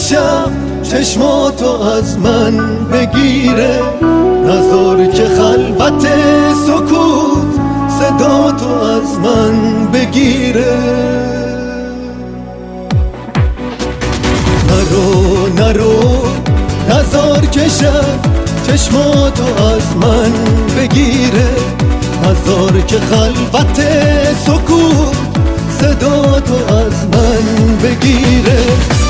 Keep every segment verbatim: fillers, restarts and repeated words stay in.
کشم چشماتو از من بگیره، نذار که خلوت سکوت صداتو از من بگیره. نرو نرو نذار کشم چشماتو از من بگیره، نذار که خلوت سکوت صداتو از من بگیره.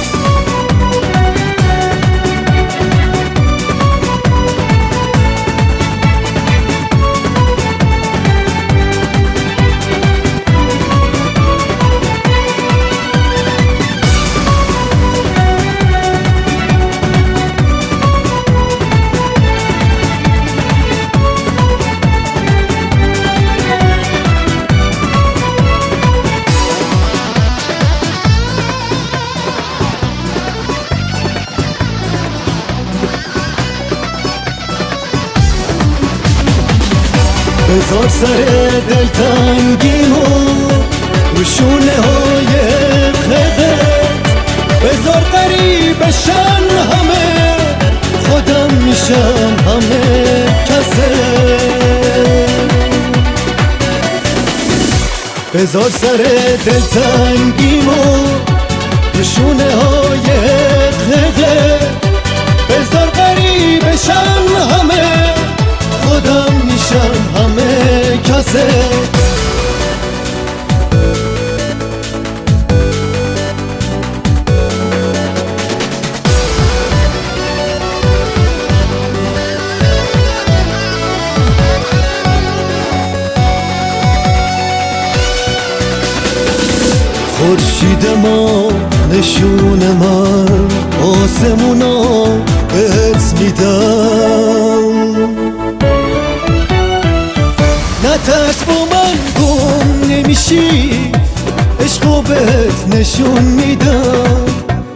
بذار سر دلتنگیمو رو شونه های خدت، بذار قریبشن همه، خودم میشم همه کسه. بذار سر دلتنگیمو رو شونه های خدت، بذار قریبشن همه، خودم میشم همه کسه. خورشید ما نشون من، آسمونا بهت میدم، نترس با من گم نمیشی، عشقو بهت نشون میدم.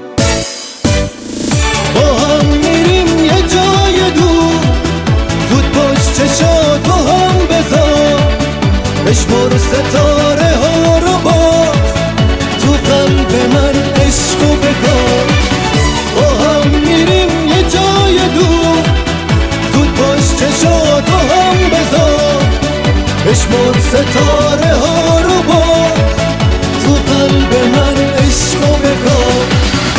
با هم میریم یه جای دور، زود باش چشاتو هم بذار، بشمار ستاره ها رو باز، تو قلب من عشقو بکار. با هم میریم یه جای دور، زود باش چشاتو هم بذار، بشمار ستاره ها رو باز، تو قلب من عشقو بکار.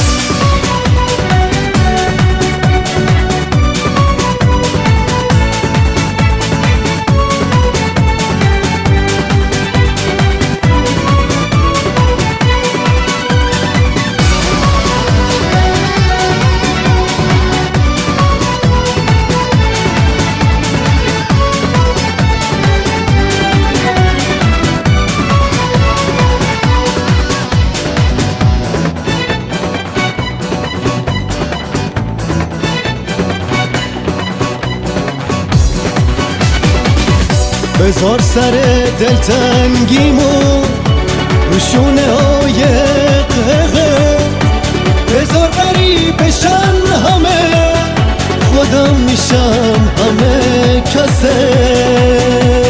بذار سر دلتنگیمو رو شونه های قهقه، بذار قریبشن همه، خودم میشم همه کسه.